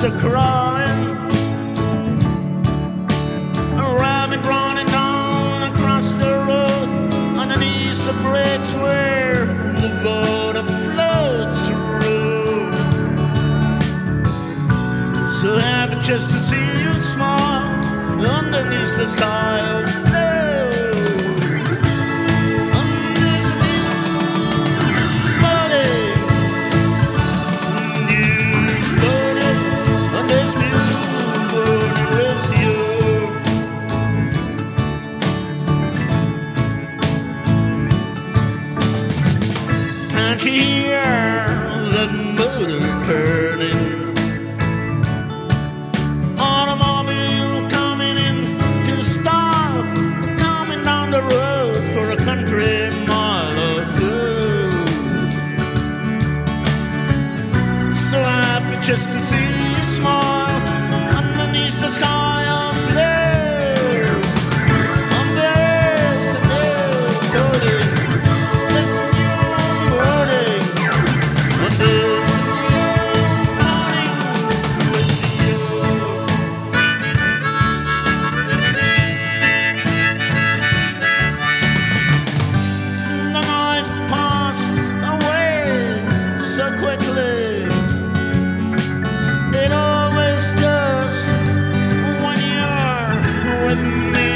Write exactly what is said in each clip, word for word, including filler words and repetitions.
are crying. A rabbit running down across the road underneath the bridge where the water floats through. So happy just to see you smile underneath the sky of blue. Can't you hear the motor turning? Automobile coming in to stop, coming down the road for a country mile or two. So happy just to see you smile underneath the sky of blue. On this new building, this new morning, on this new morning with you. The night passed away so quickly. It always does when you're with me.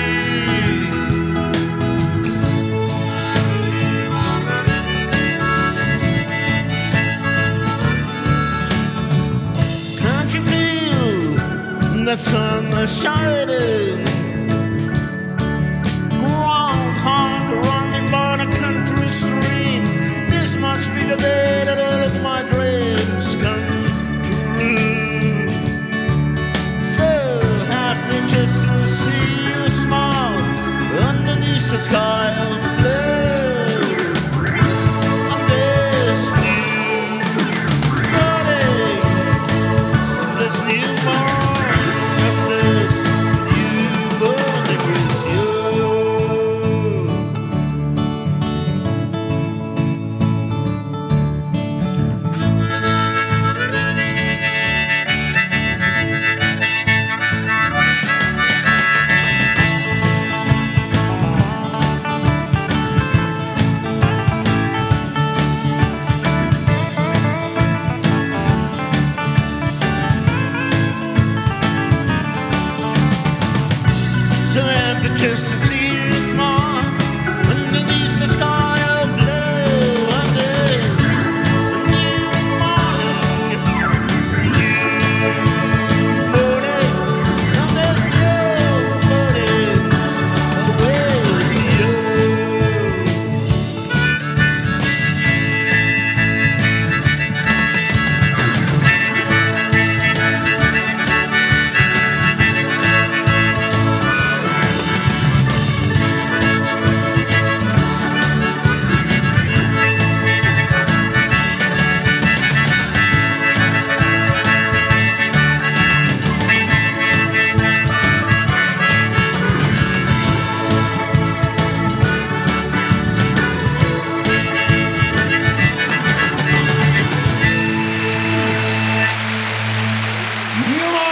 Can't you feel that sun is shining? Groundhog running by the country stream. This must be the day that all of my dreams come true. So happy just to see you smile underneath the sky of blue. On this new morning, this new morning, on this new morning with you. So happy just to see you smile underneath the sky of blue. On this new morning, new morning, on this new morning, away with you. New